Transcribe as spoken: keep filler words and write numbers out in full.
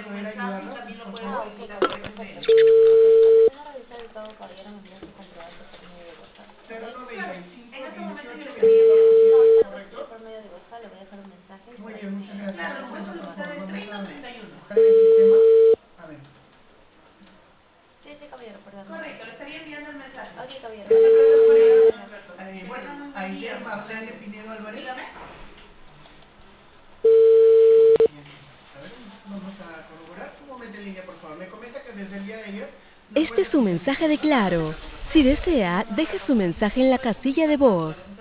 enviar un mensaje y también lo puede Ah, ok, solicitar por ese perfecto. medio. Ok, la señora Rita Delgado Caballero me envió su comprobante por medio de WhatsApp, ¿correcto? Claro, en este momento yo le No, estaría enviando un ahorita mensaje. le voy a escribir por medio de WhatsApp, le voy a dejar un mensaje y Muy por ahí bien, me muchas gracias. Claro, lo autoriza puede su solicitar comprobante. de treinta a treinta y uno. ¿Está en el sistema? A ver. Sí, sí, caballero, perdón. Correcto, le estaría enviando el mensaje. Ok, caballero. Muchas gracias por ello, don Alberto. Que Eh, tenga muy buen día. Aider Muchas Marlene gracias. Pinedo Álvarez. Dígame. A ver, vamos a corroborar. Un momento en línea, por favor. Me comenta que desde el día de ayer no Este puede es su acceder a su mensaje de teléfono. Claro. Si desea, deje su mensaje en la casilla de voz.